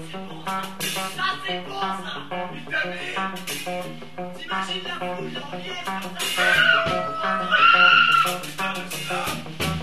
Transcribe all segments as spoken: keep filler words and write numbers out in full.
c'est bon ça. Ça c'est bon ça. Vitamine. T'imagines la foule en liesse comme ça. Putain de star.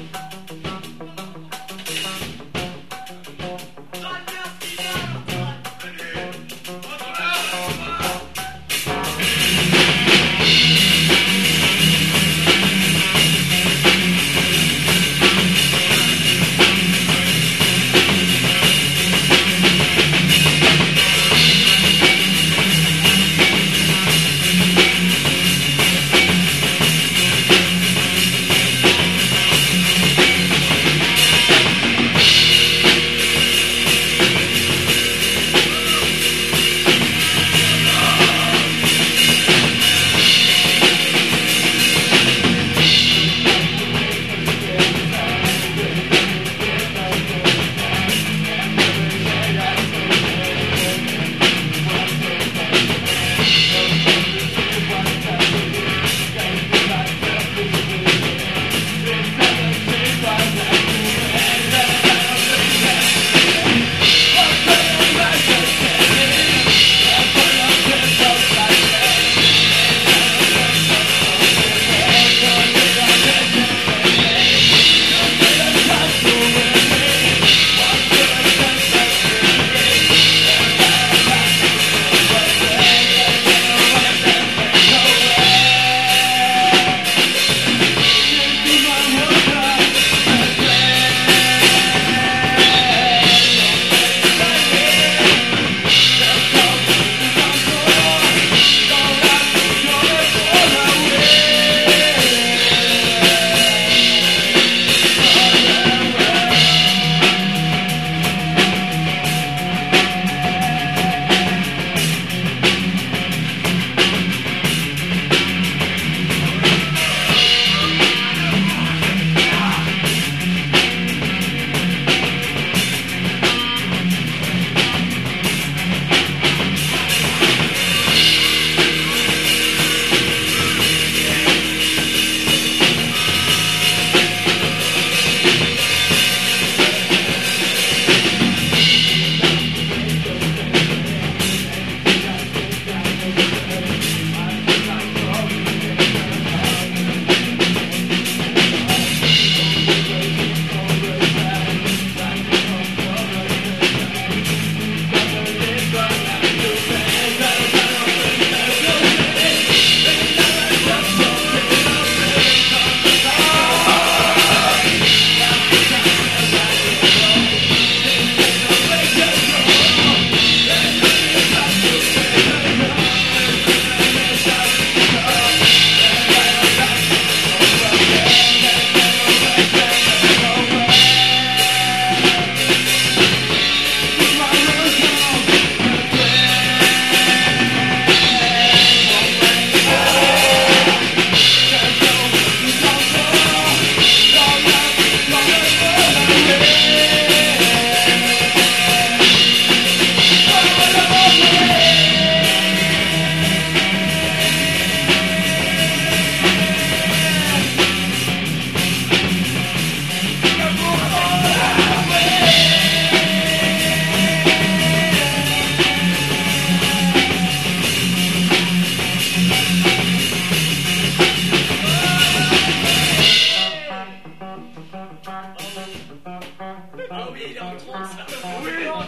Ah oui, il est en transe là. Oui.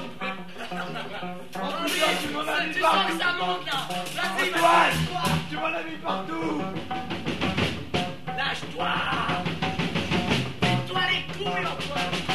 En tout cas, tu m'en as mis Tu sens partout. que ça monte là. Vas-y, Antoine, vas-y. tu m'en as mis partout. Lâche-toi. Fais-toi les couilles, Antoine.